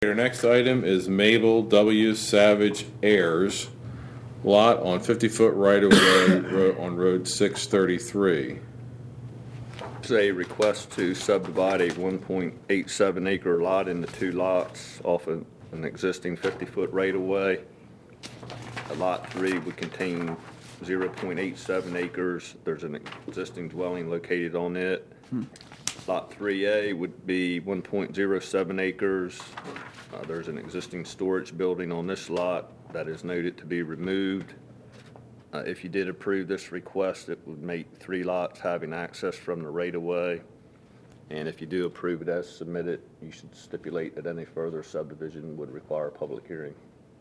Our next item is Mabel W. Savage Ayers, lot on 50-foot right-of-way on Road 633. It's a request to subdivide a 1.87 acre lot into two lots off of an existing 50-foot right-of-way. Lot 3 would contain 0.87 acres. There's an existing dwelling located on it. Lot 3A would be 1.07 acres. There's an existing storage building on this lot that is noted to be removed. If you did approve this request, it would make 3 lots having access from the right-of-way. And if you do approve it as submitted, you should stipulate that any further subdivision would require a public hearing.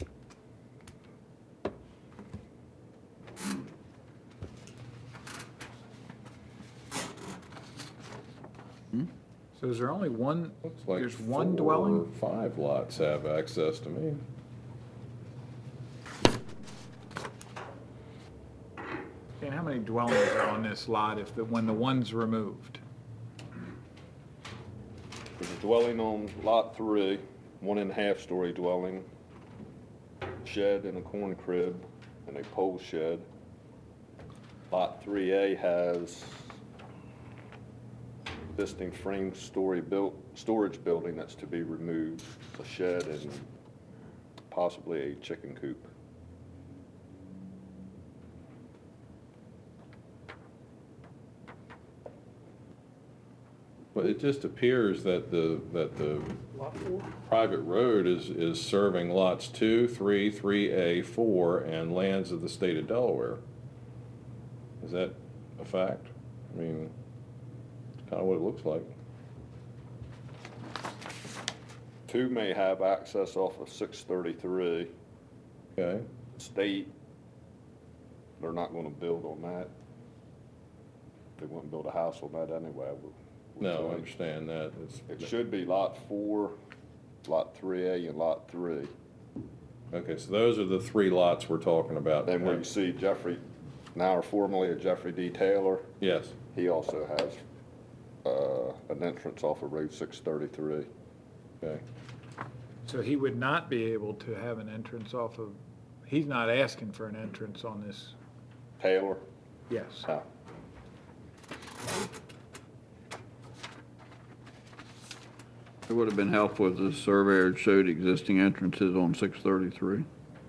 So is there only one, Looks like there's one 4 dwelling? or 5 lots have access to me. And how many dwellings are on this lot when the one's removed? There's a dwelling on Lot 3, 1.5-story dwelling, shed and a corn crib, and a pole shed. Lot 3A has existing frame storage building that's to be removed, a shed and possibly a chicken coop. But it just appears that the private road is serving lots 2, 3, 3A, 4, and lands of the state of Delaware. Is that a fact? I mean, it's kind of what it looks like. 2 may have access off of 633. Okay. State, they're not going to build on that. They wouldn't build a house on that anyway. No, I understand that. It should be Lot 4, Lot 3A, and Lot 3. Okay, so those are the 3 lots we're talking about. Then where you see Jeffrey, now or formerly Jeffrey D. Taylor, Yes. he also has an entrance off of Road 633. Okay. So he would not be able to have an entrance off of, he's not asking for an entrance on this, Taylor? yes. No. It would have been helpful if the surveyor had showed existing entrances on 633.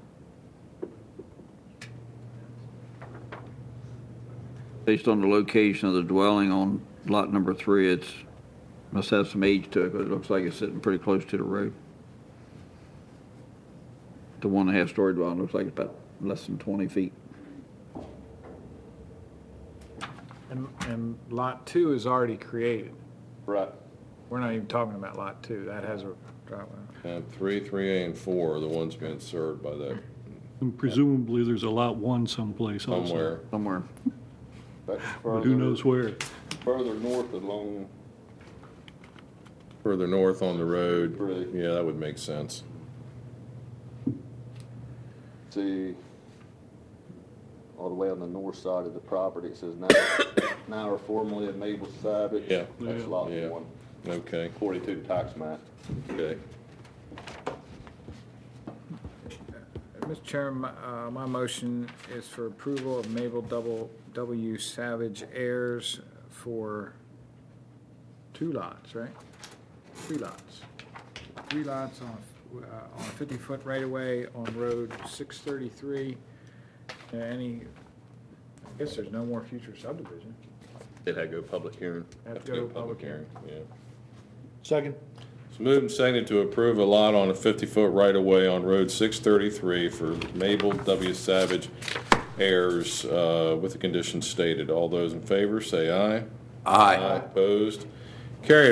Based on the location of the dwelling on lot number 3, it must have some age to it, but it looks like it's sitting pretty close to the road. The 1.5-story dwelling looks like it's about less than 20 feet. And lot 2 is already created. Right. We're not even talking about lot 2. That has a driveway. And 3, 3A, and 4 are the ones being served by that And presumably there's a lot 1 someplace also. somewhere. That's But who knows where? further north along Further north on the road. Right. Yeah, that would make sense. See, all the way on the north side of the property, it says now or formerly of Mabel Savage. Yeah. That's lot Yeah. 1, Okay. according to the tax map. Okay. Mr. Chairman, my motion is for approval of Mabel W. Savage Ayers for 2 lots, right? 3 lots. 3 lots on a 50-foot right-of-way on Road 633. I guess there's no more future subdivision. It had to go public hearing. Have to go to public hearing. Yeah. Second. It's moved and seconded to approve a lot on a 50-foot right-of-way on Road 633 for Mabel W. Savage Ayers with the conditions stated. All those in favor, say aye. Aye. Opposed? Carried.